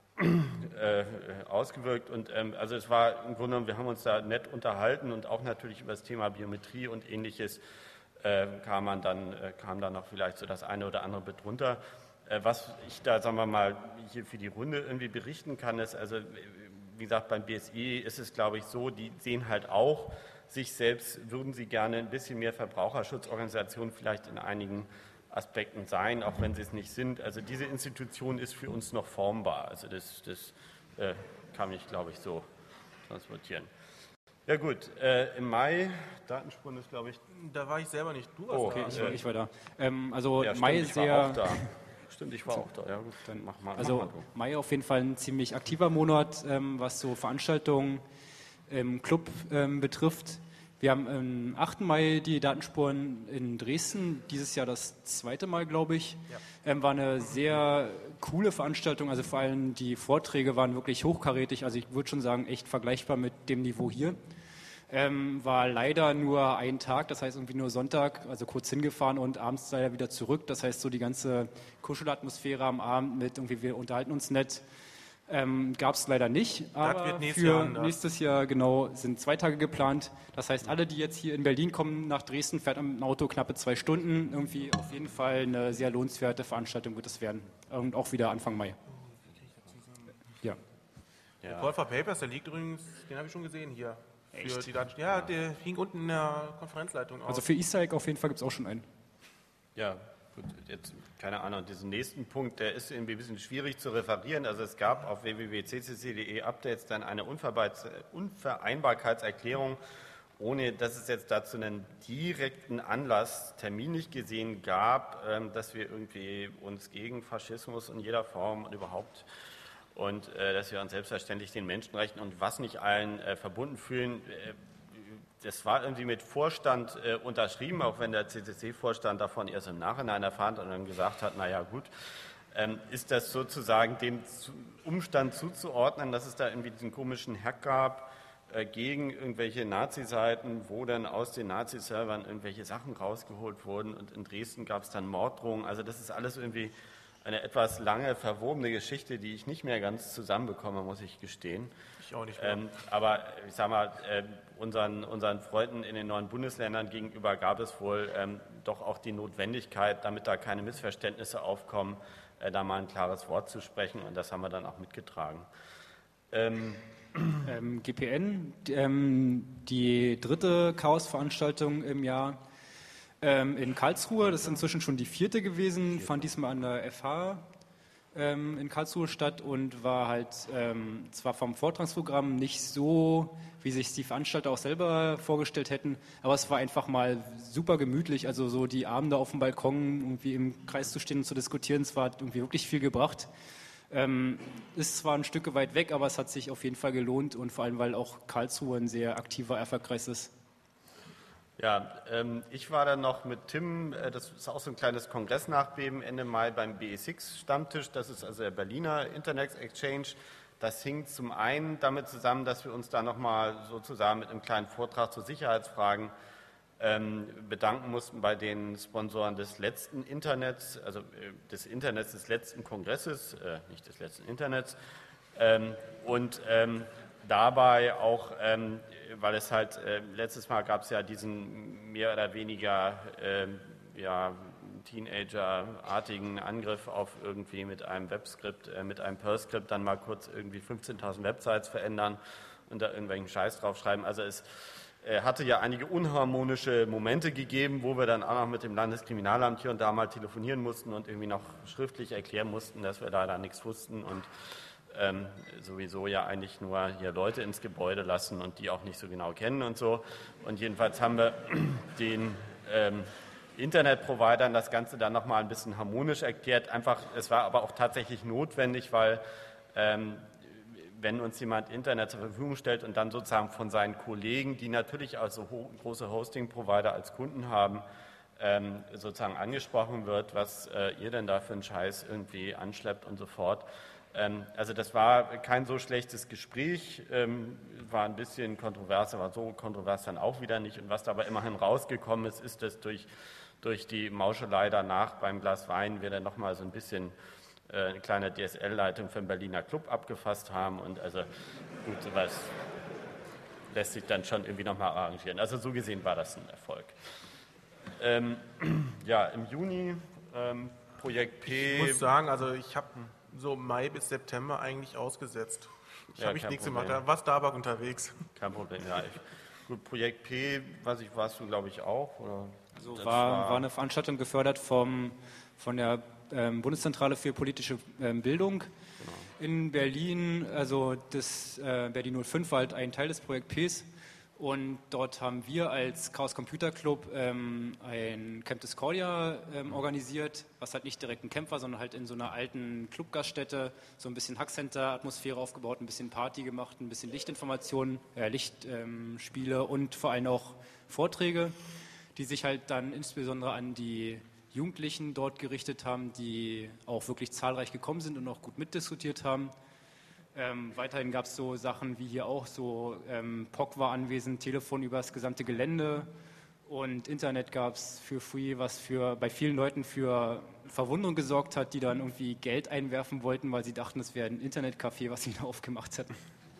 äh, ausgewirkt. Und ähm, also es war im Grunde genommen, wir haben uns da nett unterhalten und auch natürlich über das Thema Biometrie und Ähnliches Äh, kam man dann, äh, kam dann noch vielleicht so das eine oder andere mit drunter. Äh, was ich da, sagen wir mal, hier für die Runde irgendwie berichten kann, ist, also wie gesagt, beim B S I ist es, glaube ich, so, die sehen halt auch sich selbst, würden sie gerne ein bisschen mehr Verbraucherschutzorganisationen vielleicht in einigen Aspekten sein, auch wenn sie es nicht sind. Also diese Institution ist für uns noch formbar. Also das, das äh, kann ich, glaube ich, so transportieren. Ja gut, äh, im Mai, Datenspuren ist, glaube ich... Da war ich selber nicht. Du warst oh, okay, da. ich war, ich war da. Ähm, also ja, stimmt, Mai ich sehr... War auch da. Stimmt, ich war auch da. Ja gut, dann mach mal. Also mach mal Mai auf jeden Fall ein ziemlich aktiver Monat, ähm, was so Veranstaltungen im Club ähm, betrifft. Wir haben am achten Mai die Datenspuren in Dresden, dieses Jahr das zweite Mal, glaube ich. Ja. Ähm, war eine sehr coole Veranstaltung, also vor allem die Vorträge waren wirklich hochkarätig, also ich würde schon sagen, echt vergleichbar mit dem Niveau hier. Ähm, war leider nur ein Tag, das heißt irgendwie nur Sonntag, also kurz hingefahren und abends leider wieder zurück. Das heißt, so die ganze Kuschelatmosphäre am Abend mit irgendwie, wir unterhalten uns nett, ähm, gab es leider nicht. Aber wird nächstes für Jahr anders. nächstes Jahr genau sind zwei Tage geplant. Das heißt, alle, die jetzt hier in Berlin kommen, nach Dresden, fährt am Auto knappe zwei Stunden. Irgendwie auf jeden Fall eine sehr lohnenswerte Veranstaltung wird es werden. Und auch wieder Anfang Mai. Ja. Der Call for Papers, der liegt übrigens, den habe ich schon gesehen hier. Für Echt? die Daten. Ja, der hing unten in der Konferenzleitung aus. Also für Easter Egg auf jeden Fall gibt es auch schon einen. Ja, gut, jetzt keine Ahnung, diesen nächsten Punkt, der ist irgendwie ein bisschen schwierig zu referieren. Also es gab auf w w w punkt c c c punkt d e Updates dann eine Unvereinbarkeitserklärung, ohne dass es jetzt dazu einen direkten Anlass terminlich gesehen gab, dass wir irgendwie uns gegen Faschismus in jeder Form und überhaupt und äh, dass wir uns selbstverständlich den Menschenrechten und was nicht allen äh, verbunden fühlen. Äh, das war irgendwie mit Vorstand äh, unterschrieben, auch wenn der C C C-Vorstand davon erst im Nachhinein erfahren hat und dann gesagt hat, naja gut, ähm, ist das sozusagen dem zu, Umstand zuzuordnen, dass es da irgendwie diesen komischen Hack gab äh, gegen irgendwelche Nazi-Seiten, wo dann aus den Nazi-Servern irgendwelche Sachen rausgeholt wurden und in Dresden gab es dann Morddrohungen. Also das ist alles irgendwie eine etwas lange, verwobene Geschichte, die ich nicht mehr ganz zusammenbekomme, muss ich gestehen. Ich auch nicht mehr. Ähm, aber ich sage mal, äh, unseren, unseren Freunden in den neuen Bundesländern gegenüber gab es wohl ähm, doch auch die Notwendigkeit, damit da keine Missverständnisse aufkommen, äh, da mal ein klares Wort zu sprechen. Und das haben wir dann auch mitgetragen. Ähm, Ähm, G P N, ähm, die dritte Chaos-Veranstaltung im Jahr ähm, in Karlsruhe, das ist inzwischen schon die vierte gewesen, fand diesmal an der F H ähm, in Karlsruhe statt und war halt ähm, zwar vom Vortragsprogramm nicht so, wie sich die Veranstalter auch selber vorgestellt hätten, aber es war einfach mal super gemütlich, also so die Abende auf dem Balkon, irgendwie im Kreis zu stehen und zu diskutieren, es hat irgendwie wirklich viel gebracht. Ähm, ist zwar ein Stück weit weg, aber es hat sich auf jeden Fall gelohnt und vor allem, weil auch Karlsruhe ein sehr aktiver Erfolgkreis ist. Ja, ähm, ich war dann noch mit Tim, äh, das ist auch so ein kleines Kongressnachbeben Ende Mai beim B E sechs Stammtisch, das ist also der Berliner Internet Exchange. Das hing zum einen damit zusammen, dass wir uns da nochmal sozusagen mit einem kleinen Vortrag zu Sicherheitsfragen ähm, bedanken mussten bei den Sponsoren des letzten Internets, also äh, des Internets des letzten Kongresses, äh, nicht des letzten Internets, ähm, und ähm, dabei auch, ähm, weil es halt, äh, letztes Mal gab es ja diesen mehr oder weniger äh, ja, Teenager-artigen Angriff auf irgendwie mit einem Webskript, äh, mit einem Perl-Skript dann mal kurz irgendwie fünfzehntausend Websites verändern und da irgendwelchen Scheiß draufschreiben. Also es äh, hatte ja einige unharmonische Momente gegeben, wo wir dann auch noch mit dem Landeskriminalamt hier und da mal telefonieren mussten und irgendwie noch schriftlich erklären mussten, dass wir da, da nichts wussten und ähm, sowieso ja eigentlich nur hier Leute ins Gebäude lassen und die auch nicht so genau kennen und so. Und jedenfalls haben wir den ähm, Internetprovidern das Ganze dann nochmal ein bisschen harmonisch erklärt. Einfach, es war aber auch tatsächlich notwendig, weil ähm, wenn uns jemand Internet zur Verfügung stellt und dann sozusagen von seinen Kollegen, die natürlich also ho- große Hosting-Provider als Kunden haben, ähm, sozusagen angesprochen wird, was äh, ihr denn da für einen Scheiß irgendwie anschleppt und so fort. Ähm, also das war kein so schlechtes Gespräch, ähm, war ein bisschen kontrovers, aber so kontrovers dann auch wieder nicht. Und was dabei immerhin rausgekommen ist, ist, dass durch durch die Mauschelei danach beim Glas Wein wir dann nochmal so ein bisschen äh, eine kleine D S L-Leitung für den Berliner Club abgefasst haben und also gut, sowas lässt sich dann schon irgendwie nochmal arrangieren. Also so gesehen war das ein Erfolg. Ähm, ja, im Juni ähm, Projekt P. Ich muss sagen, also ich habe so Mai bis September eigentlich ausgesetzt. Ich Ja, habe ich kein nichts Problem. gemacht, da war Starbuck unterwegs. Kein Problem, ja. Ich, gut, Projekt P, weiß ich, warst du glaube ich auch, oder? Also Das war, war eine Veranstaltung gefördert vom, von der ähm, Bundeszentrale für politische ähm, Bildung genau. in Berlin. Also das äh, Berlin null fünf war halt ein Teil des Projekt Ps. Und dort haben wir als Chaos Computer Club ähm, ein Camp Discordia ähm, organisiert, was halt nicht direkt ein Camp war, sondern halt in so einer alten Clubgaststätte, so ein bisschen Hackcenter-Atmosphäre aufgebaut, ein bisschen Party gemacht, ein bisschen Lichtinformationen, äh, Lichtspiele ähm, und vor allem auch Vorträge, die sich halt dann insbesondere an die Jugendlichen dort gerichtet haben, die auch wirklich zahlreich gekommen sind und auch gut mitdiskutiert haben. Ähm, weiterhin gab es so Sachen wie hier auch so, ähm, P O C war anwesend, Telefon über das gesamte Gelände und Internet gab es für free, was für bei vielen Leuten für Verwunderung gesorgt hat, die dann irgendwie Geld einwerfen wollten, weil sie dachten, es wäre ein Internetcafé, was sie da aufgemacht hätten.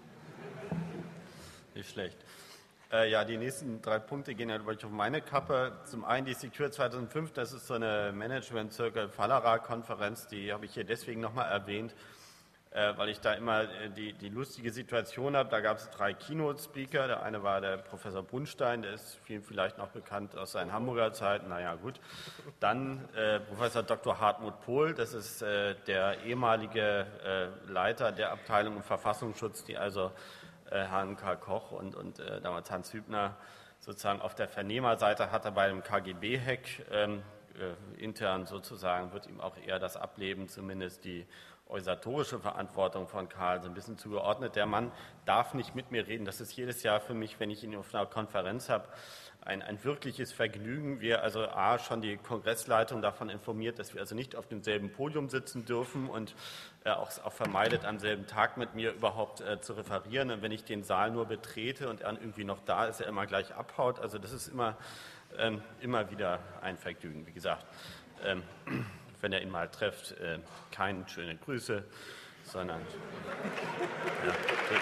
Nicht schlecht. Äh, ja, die nächsten drei Punkte gehen ja wirklich auf meine Kappe. Zum einen die Secure zweitausendfünf, das ist so eine Management Circle Fallera-Konferenz, die habe ich hier deswegen nochmal erwähnt, äh, weil ich da immer äh, die, die lustige Situation habe. Da gab es drei Keynote-Speaker. Der eine war der Professor Brunstein, der ist vielen vielleicht noch bekannt aus seinen Hamburger Zeiten. Naja, gut. Dann äh, Professor Doktor Hartmut Pohl, das ist äh, der ehemalige äh, Leiter der Abteilung im Verfassungsschutz, die also H N K Koch und, und äh, damals Hans Hübner sozusagen auf der Vernehmerseite hatte bei dem K G B-Hack. Ähm, äh, intern sozusagen wird ihm auch eher das Ableben, zumindest die organisatorische Verantwortung von Karl so ein bisschen zugeordnet. Der Mann darf nicht mit mir reden. Das ist jedes Jahr für mich, wenn ich ihn auf einer Konferenz habe, ein, ein wirkliches Vergnügen. Wir also A, schon die Kongressleitung davon informiert, dass wir also nicht auf demselben Podium sitzen dürfen und äh, auch, auch vermeidet, am selben Tag mit mir überhaupt äh, zu referieren. Und wenn ich den Saal nur betrete und er irgendwie noch da ist, er immer gleich abhaut. Also das ist immer, ähm, immer wieder ein Vergnügen. Wie gesagt, ähm, wenn ihr ihn mal trefft, äh, keine schöne Grüße, sondern ja,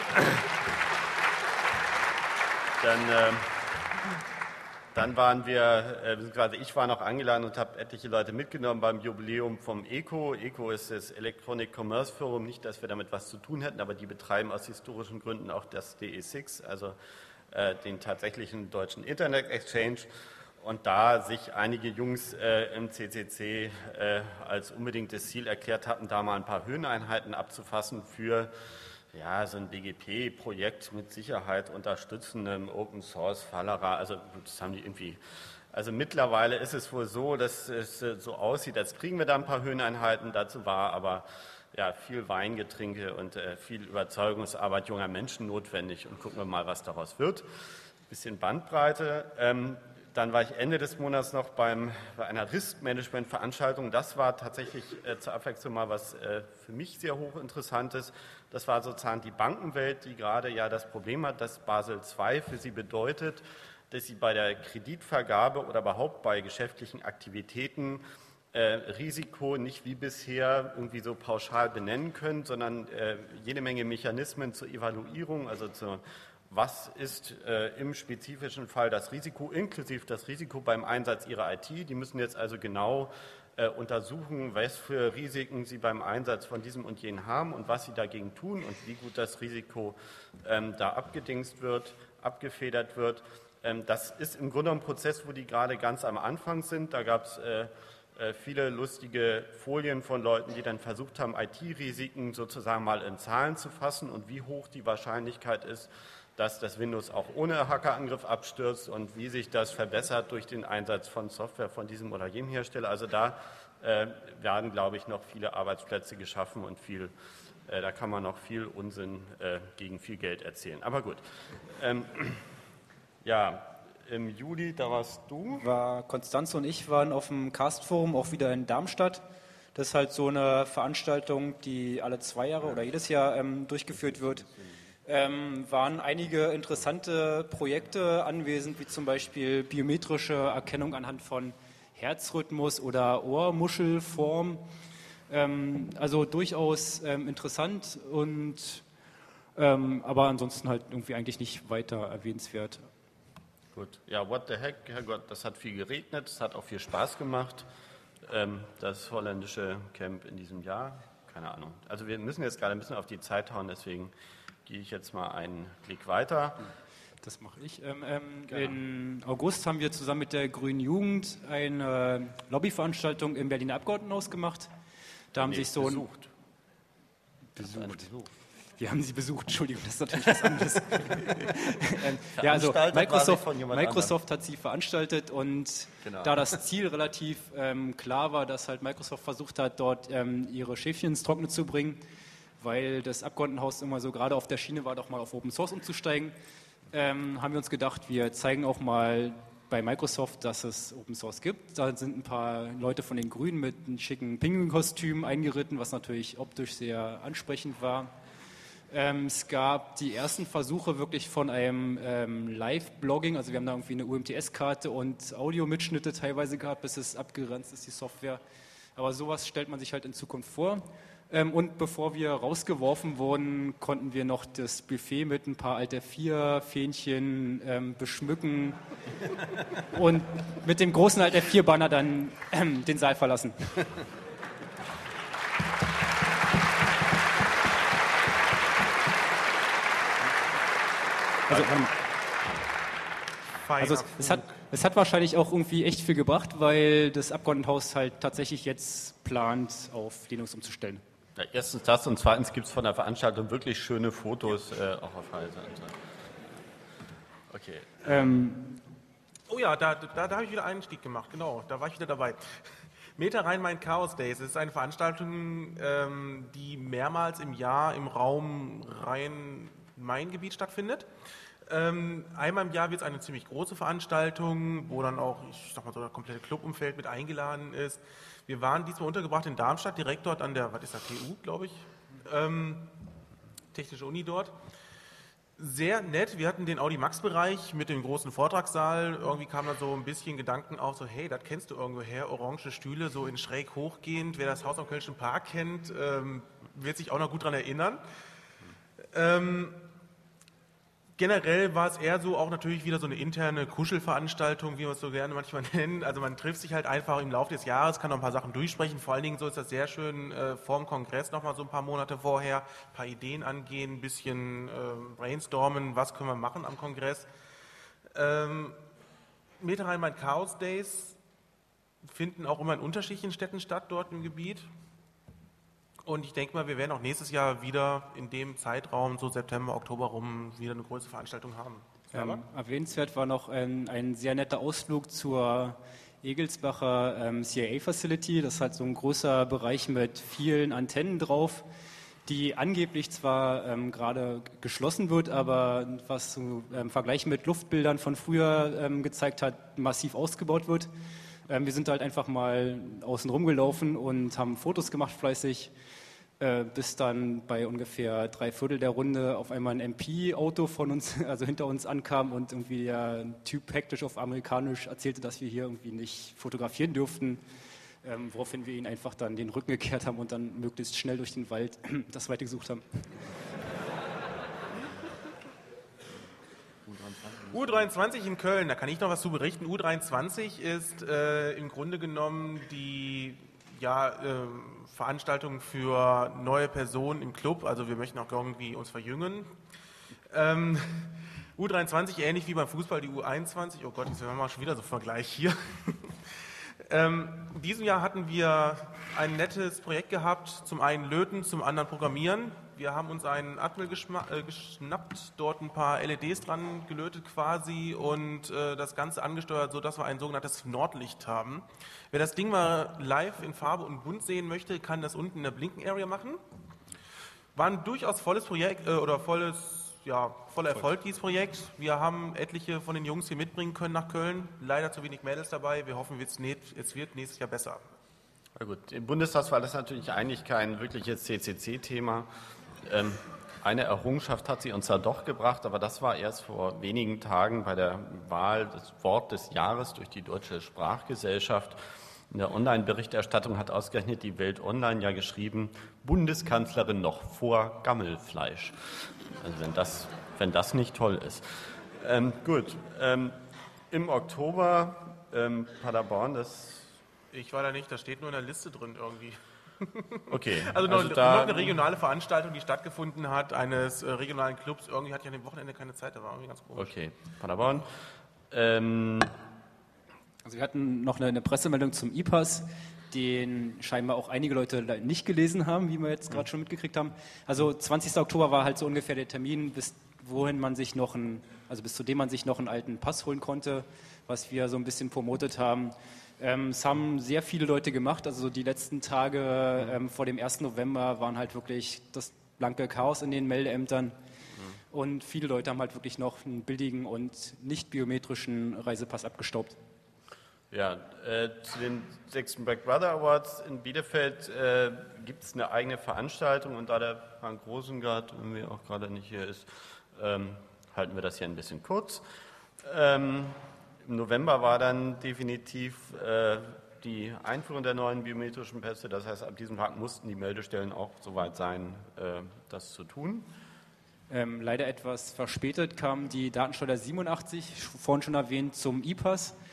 dann, äh, dann waren wir, äh, beziehungsweise ich war noch eingeladen und habe etliche Leute mitgenommen beim Jubiläum vom E C O. E C O ist das Electronic Commerce Forum, nicht, dass wir damit was zu tun hätten, aber die betreiben aus historischen Gründen auch das D E sechs, also äh, den tatsächlichen deutschen Internet Exchange. Und da sich einige Jungs äh, im C C C äh, als unbedingtes Ziel erklärt hatten, da mal ein paar Höheneinheiten abzufassen für ja, so ein B G P-Projekt mit Sicherheit unterstützendem Open Source Fallera, also das haben die irgendwie, also mittlerweile ist es wohl so, dass es so aussieht, als kriegen wir da ein paar Höheneinheiten, dazu war aber ja, viel Weingetrinke und äh, viel Überzeugungsarbeit junger Menschen notwendig und gucken wir mal, was daraus wird. Ein bisschen Bandbreite. Ähm, Dann war ich Ende des Monats noch beim, bei einer Risk-Management-Veranstaltung. Das war tatsächlich äh, zur Abwechslung mal was äh, für mich sehr hochinteressantes. Das war sozusagen die Bankenwelt, die gerade ja das Problem hat, dass Basel zwei für sie bedeutet, dass sie bei der Kreditvergabe oder überhaupt bei geschäftlichen Aktivitäten äh, Risiko nicht wie bisher irgendwie so pauschal benennen können, sondern äh, jede Menge Mechanismen zur Evaluierung, also zur was ist äh, im spezifischen Fall das Risiko, inklusive das Risiko beim Einsatz ihrer I T. Die müssen jetzt also genau äh, untersuchen, was für Risiken sie beim Einsatz von diesem und jenem haben und was sie dagegen tun und wie gut das Risiko ähm, da abgedingst wird, abgefedert wird. Ähm, das ist im Grunde ein Prozess, wo die gerade ganz am Anfang sind. Da gab es äh, äh, viele lustige Folien von Leuten, die dann versucht haben, I T-Risiken sozusagen mal in Zahlen zu fassen und wie hoch die Wahrscheinlichkeit ist, dass das Windows auch ohne Hackerangriff abstürzt und wie sich das verbessert durch den Einsatz von Software von diesem oder jenem Hersteller. Also da äh, werden, glaube ich, noch viele Arbeitsplätze geschaffen und viel, äh, da kann man noch viel Unsinn äh, gegen viel Geld erzählen. Aber gut. Ähm, ja, im Juli, da warst du. War Konstanze und ich waren auf dem Cast-Forum, auch wieder in Darmstadt. Das ist halt so eine Veranstaltung, die alle zwei Jahre oder jedes Jahr ähm, durchgeführt wird. Ähm, waren einige interessante Projekte anwesend, wie zum Beispiel biometrische Erkennung anhand von Herzrhythmus oder Ohrmuschelform. Ähm, also durchaus ähm, interessant, und, ähm, aber ansonsten halt irgendwie eigentlich nicht weiter erwähnenswert. Gut, ja, what the heck, Herrgott, das hat viel geregnet, es hat auch viel Spaß gemacht, ähm, das holländische Camp in diesem Jahr, keine Ahnung. Also wir müssen jetzt gerade ein bisschen auf die Zeit hauen, deswegen gehe ich jetzt mal einen Blick weiter. Das mache ich. Ähm, ähm, in August haben wir zusammen mit der Grünen Jugend eine Lobbyveranstaltung im Berliner Abgeordnetenhaus gemacht. Da haben nee, sich so besucht. Besucht. besucht. Wir haben sie besucht, Entschuldigung, das ist natürlich was anderes. ähm, ja, also Microsoft, Microsoft hat sie veranstaltet, und genau. Da das Ziel relativ ähm, klar war, dass halt Microsoft versucht hat, dort ähm, ihre Schäfchen ins Trockene zu bringen, weil das Abgeordnetenhaus immer so gerade auf der Schiene war, doch mal auf Open Source umzusteigen, ähm, haben wir uns gedacht, wir zeigen auch mal bei Microsoft, dass es Open Source gibt. Da sind ein paar Leute von den Grünen mit einem schicken Pinguin-Kostüm eingeritten, was natürlich optisch sehr ansprechend war. Ähm, es gab die ersten Versuche wirklich von einem ähm, Live-Blogging, also wir haben da irgendwie eine U M T S-Karte und Audiomitschnitte teilweise gehabt, bis es abgeranzt ist, die Software. Aber sowas stellt man sich halt in Zukunft vor. Ähm, und bevor wir rausgeworfen wurden, konnten wir noch das Buffet mit ein paar Alt F vier Fähnchen ähm, beschmücken und mit dem großen Alt F vier Banner dann ähm, den Saal verlassen. Also, ähm, also es, es, hat, es hat wahrscheinlich auch irgendwie echt viel gebracht, weil das Abgeordnetenhaus halt tatsächlich jetzt plant, auf Linux umzustellen. Ja, erstens das, und zweitens gibt es von der Veranstaltung wirklich schöne Fotos, äh, auch auf Heise. Okay. Ähm, oh ja, da, da, da habe ich wieder einen Einstieg gemacht, genau, da war ich wieder dabei. Meta Rhein-Main Chaos Days, das ist eine Veranstaltung, ähm, die mehrmals im Jahr im Raum Rhein-Main-Gebiet stattfindet. Ähm, einmal im Jahr wird es eine ziemlich große Veranstaltung, wo dann auch, ich sag mal so, das komplette Clubumfeld mit eingeladen ist. Wir waren diesmal untergebracht in Darmstadt, direkt dort an der, was ist das, T U, glaube ich, ähm, Technische Uni dort. Sehr nett, wir hatten den Audi-Max-Bereich mit dem großen Vortragssaal. Irgendwie kam da so ein bisschen Gedanken auf, so hey, das kennst du irgendwoher, orange Stühle, so in schräg hochgehend. Wer das Haus am Kölnischen Park kennt, ähm, wird sich auch noch gut daran erinnern. Ähm, Generell war es eher so auch natürlich wieder so eine interne Kuschelveranstaltung, wie wir es so gerne manchmal nennen. Also man trifft sich halt einfach im Laufe des Jahres, kann noch ein paar Sachen durchsprechen. Vor allen Dingen so ist das sehr schön äh, vorm Kongress nochmal so ein paar Monate vorher, ein paar Ideen angehen, ein bisschen äh, brainstormen, was können wir machen am Kongress. Ähm, Meta Rhein-Main Chaos Days finden auch immer in unterschiedlichen Städten statt dort im Gebiet. Und ich denke mal, wir werden auch nächstes Jahr wieder in dem Zeitraum, so September, Oktober rum, wieder eine größere Veranstaltung haben. Ähm, erwähnenswert war noch ein, ein sehr netter Ausflug zur Egelsbacher ähm, C I A-Facility. Das ist halt so ein großer Bereich mit vielen Antennen drauf, die angeblich zwar ähm, gerade geschlossen wird, aber was so, im ähm, Vergleich mit Luftbildern von früher ähm, gezeigt hat, massiv ausgebaut wird. Ähm, wir sind halt einfach mal außen rumgelaufen und haben Fotos gemacht fleißig. äh, bis dann bei ungefähr drei Viertel der Runde auf einmal ein M P-Auto von uns, also hinter uns ankam und irgendwie der Typ hektisch auf Amerikanisch erzählte, dass wir hier irgendwie nicht fotografieren dürften, ähm, woraufhin wir ihn einfach dann den Rücken gekehrt haben und dann möglichst schnell durch den Wald das Weite gesucht haben. U dreiundzwanzig in Köln, da kann ich noch was zu berichten. U dreiundzwanzig ist äh, im Grunde genommen die ja, äh, Veranstaltung für neue Personen im Club. Also wir möchten auch irgendwie uns verjüngen. Ähm, U dreiundzwanzig ähnlich wie beim Fußball die U einundzwanzig. Oh Gott, jetzt haben wir schon wieder so einen Vergleich hier. ähm, in diesem Jahr hatten wir ein nettes Projekt gehabt. Zum einen Löten, zum anderen Programmieren. Wir haben uns einen Atmel äh, geschnappt, dort ein paar L E Ds dran gelötet quasi und äh, das Ganze angesteuert, sodass wir ein sogenanntes Nordlicht haben. Wer das Ding mal live in Farbe und bunt sehen möchte, kann das unten in der Blinken-Area machen. War ein durchaus volles Projekt äh, oder volles, ja, voller Erfolg, dieses Projekt. Wir haben etliche von den Jungs hier mitbringen können nach Köln. Leider zu wenig Mädels dabei. Wir hoffen, es wird nächstes Jahr besser. Na gut, im Bundestagswahl ist natürlich eigentlich kein wirkliches C C C-Thema. Ähm, eine Errungenschaft hat sie uns da doch gebracht, aber das war erst vor wenigen Tagen bei der Wahl des Wort des Jahres durch die Deutsche Sprachgesellschaft. In der Online-Berichterstattung hat ausgerechnet die Welt Online ja geschrieben, Bundeskanzlerin noch vor Gammelfleisch. Also wenn das, wenn das nicht toll ist. Ähm, gut, ähm, im Oktober ähm, Paderborn, das... Ich war da nicht, da steht nur in der Liste drin irgendwie. Okay. Also noch, also da, noch eine regionale Veranstaltung, die stattgefunden hat, eines äh, regionalen Clubs. Irgendwie hatte ich an dem Wochenende keine Zeit, da war irgendwie ganz komisch. Okay, Paderborn. Ähm, also wir hatten noch eine, eine Pressemeldung zum I P A S, den scheinbar auch einige Leute nicht gelesen haben, wie wir jetzt gerade schon mitgekriegt haben. Also zwanzigster Oktober war halt so ungefähr der Termin, bis wohin man sich noch einen, also bis zu dem man sich noch einen alten Pass holen konnte, was wir so ein bisschen promotet haben. Ähm, es haben sehr viele Leute gemacht, also die letzten Tage ähm, vor dem ersten November waren halt wirklich das blanke Chaos in den Meldeämtern mhm. und viele Leute haben halt wirklich noch einen billigen und nicht biometrischen Reisepass abgestaubt. Ja, äh, zu den sechsten Black Brother Awards in Bielefeld äh, gibt es eine eigene Veranstaltung und da der Frank Rosengart irgendwie auch gerade nicht hier ist, ähm, halten wir das hier ein bisschen kurz. Ähm, Im November war dann definitiv äh, die Einführung der neuen biometrischen Pässe. Das heißt, ab diesem Tag mussten die Meldestellen auch soweit sein, äh, das zu tun. Ähm, leider etwas verspätet kam die Datensteuer siebenundachtzig, vorhin schon erwähnt, zum I P A S.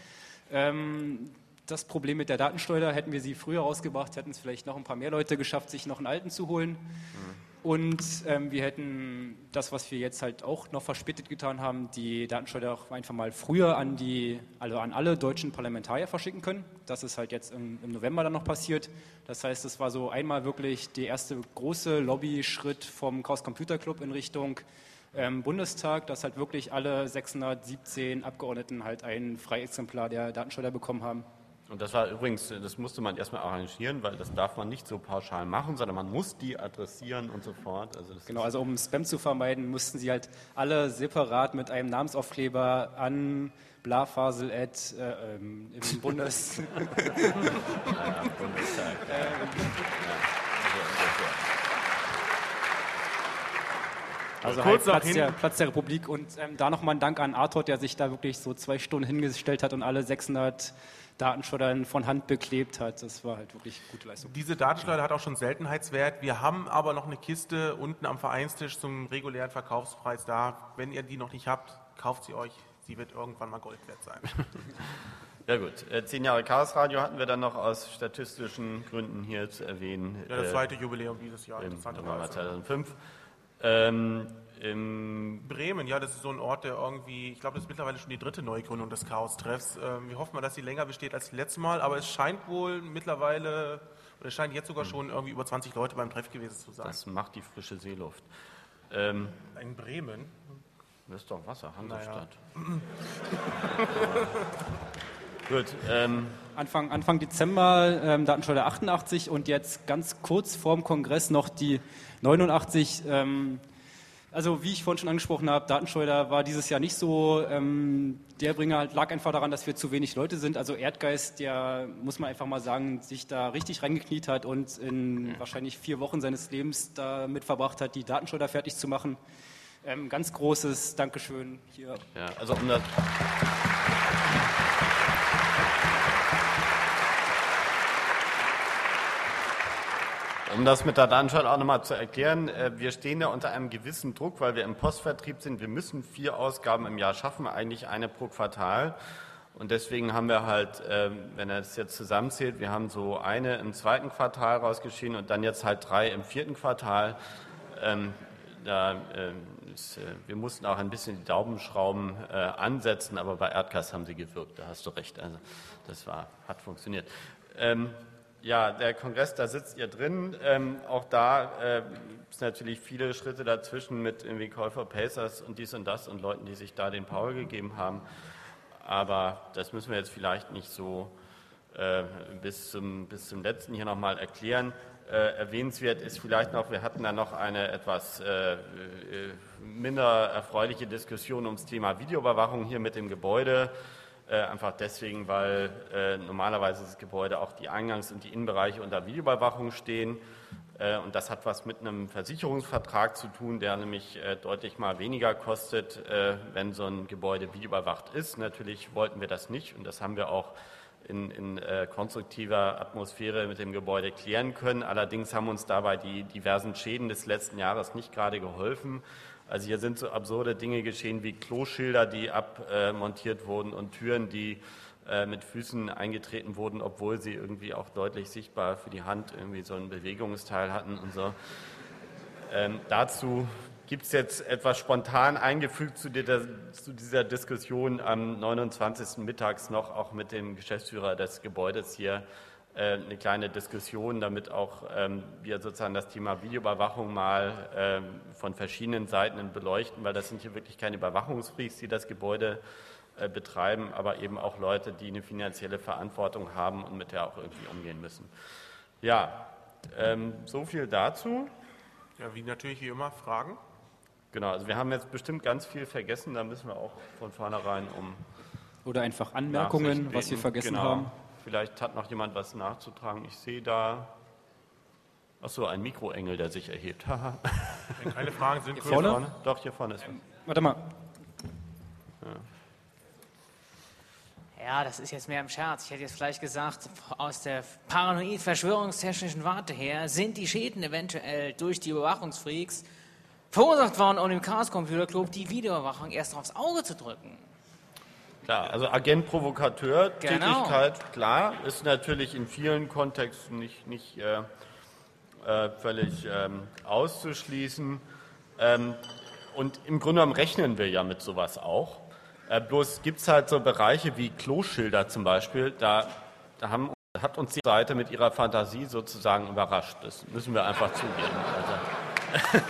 Ähm, das Problem mit der Datensteuer, hätten wir sie früher rausgebracht, hätten es vielleicht noch ein paar mehr Leute geschafft, sich noch einen alten zu holen. Mhm. Und ähm, wir hätten das, was wir jetzt halt auch noch verspätet getan haben, die Datensteuer auch einfach mal früher an, die, also an alle deutschen Parlamentarier verschicken können. Das ist halt jetzt im, im November dann noch passiert. Das heißt, es war so einmal wirklich der erste große Lobby-Schritt vom Chaos Computer Club in Richtung ähm, Bundestag, dass halt wirklich alle sechshundertsiebzehn Abgeordneten halt ein Freiexemplar der Datensteuer bekommen haben. Und das war übrigens, das musste man erstmal arrangieren, weil das darf man nicht so pauschal machen, sondern man muss die adressieren und so fort. Also das genau, also um Spam zu vermeiden, mussten sie halt alle separat mit einem Namensaufkleber an blafasel at äh, ähm, im Bundes... ja, Bundestag. Ja. Also halt Platz der, Platz der Republik und ähm, da nochmal ein Dank an Arthur, der sich da wirklich so zwei Stunden hingestellt hat und alle sechshundert Datenschleudern von Hand beklebt hat. Das war halt wirklich gute Leistung. Diese Datenschleuder hat auch schon Seltenheitswert. Wir haben aber noch eine Kiste unten am Vereinstisch zum regulären Verkaufspreis da. Wenn ihr die noch nicht habt, kauft sie euch. Sie wird irgendwann mal Gold wert sein. Ja gut, äh, zehn Jahre Chaos Radio hatten wir dann noch aus statistischen Gründen hier zu erwähnen. Ja, das zweite äh, Jubiläum dieses Jahr. Im November zweitausendfünf. Ähm, in Bremen, ja, das ist so ein Ort, der irgendwie, ich glaube, das ist mittlerweile schon die dritte Neugründung des Chaos-Treffs. Ähm, wir hoffen mal, dass sie länger besteht als das letzte Mal, aber es scheint wohl mittlerweile, oder es scheint jetzt sogar schon irgendwie über zwanzig Leute beim Treff gewesen zu sein. Das macht die frische Seeluft. Ähm, in Bremen? Das ist doch Wasser, Hansestadt. Naja. Gut. Ähm, Anfang, Anfang Dezember ähm, Datensteuer achtundachtzig und jetzt ganz kurz vorm Kongress noch die neunundachtzig. Ähm, Also wie ich vorhin schon angesprochen habe, Datenschleuder war dieses Jahr nicht so. Ähm, der Bringer lag einfach daran, dass wir zu wenig Leute sind. Also Erdgeist, der, muss man einfach mal sagen, sich da richtig reingekniet hat und in wahrscheinlich vier Wochen seines Lebens damit verbracht hat, die Datenschleuder fertig zu machen. Ähm, ganz großes Dankeschön hier. Ja, also um das Um das mit der Datenschleuder auch nochmal zu erklären, wir stehen ja unter einem gewissen Druck, weil wir im Postvertrieb sind. Wir müssen vier Ausgaben im Jahr schaffen, eigentlich eine pro Quartal. Und deswegen haben wir halt, wenn er das jetzt zusammenzählt, wir haben so eine im zweiten Quartal rausgeschieden und dann jetzt halt drei im vierten Quartal. Da ist, wir mussten auch ein bisschen die Daumenschrauben ansetzen, aber bei Erdgas haben sie gewirkt, da hast du recht. Also das war, hat funktioniert. Ja, der Kongress, da sitzt ihr drin. Ähm, auch da äh, ist natürlich viele Schritte dazwischen mit irgendwie Call for Pacers und dies und das und Leuten, die sich da den Power gegeben haben. Aber das müssen wir jetzt vielleicht nicht so äh, bis, zum, bis zum letzten hier nochmal erklären. Äh, erwähnenswert ist vielleicht noch, wir hatten da noch eine etwas äh, äh, minder erfreuliche Diskussion ums Thema Videoüberwachung hier mit dem Gebäude. Äh, einfach deswegen, weil äh, normalerweise das Gebäude auch die Eingangs- und die Innenbereiche unter Videoüberwachung stehen. Äh, und das hat was mit einem Versicherungsvertrag zu tun, der nämlich äh, deutlich mal weniger kostet, äh, wenn so ein Gebäude videoüberwacht ist. Natürlich wollten wir das nicht und das haben wir auch in, in äh, konstruktiver Atmosphäre mit dem Gebäude klären können. Allerdings haben uns dabei die diversen Schäden des letzten Jahres nicht gerade geholfen. Also hier sind so absurde Dinge geschehen wie Kloschilder, die abmontiert wurden und Türen, die äh, mit Füßen eingetreten wurden, obwohl sie irgendwie auch deutlich sichtbar für die Hand irgendwie so ein Bewegungsteil hatten und so. Ähm, dazu gibt es jetzt etwas spontan eingefügt zu, der, zu dieser Diskussion am neunundzwanzigsten mittags noch, auch mit dem Geschäftsführer des Gebäudes hier, eine kleine Diskussion, damit auch ähm, wir sozusagen das Thema Videoüberwachung mal ähm, von verschiedenen Seiten beleuchten, weil das sind hier wirklich keine Überwachungsfreaks, die das Gebäude äh, betreiben, aber eben auch Leute, die eine finanzielle Verantwortung haben und mit der auch irgendwie umgehen müssen. Ja, ähm, so viel dazu. Ja, wie natürlich wie immer Fragen. Genau, also wir haben jetzt bestimmt ganz viel vergessen, da müssen wir auch von vornherein um oder einfach Anmerkungen, was wir vergessen genau. haben. Vielleicht hat noch jemand was nachzutragen. Ich sehe da, ach so, ein Mikroengel, der sich erhebt. Wenn keine Fragen sind, hier vorne? vorne? Doch, hier vorne ist ähm, Warte mal. Ja. ja, das ist jetzt mehr im Scherz. Ich hätte jetzt vielleicht gesagt, aus der paranoid-verschwörungstechnischen Warte her sind die Schäden eventuell durch die Überwachungsfreaks verursacht worden, um dem Chaos Computer Club die Videoüberwachung erst aufs Auge zu drücken. Klar, also Agent-Provokateur-Tätigkeit, genau. Klar, ist natürlich in vielen Kontexten nicht, nicht äh, äh, völlig ähm, auszuschließen. Ähm, und im Grunde genommen rechnen wir ja mit sowas auch. Äh, bloß gibt es halt so Bereiche wie Kloschilder zum Beispiel, da, da haben, hat uns die Seite mit ihrer Fantasie sozusagen überrascht. Das müssen wir einfach zugeben. Also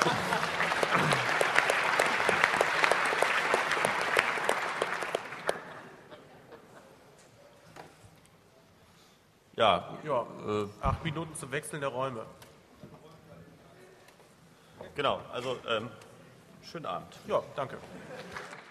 Ja, ja äh, acht Minuten zum Wechseln der Räume. Genau, also ähm, schönen Abend. Ja, danke.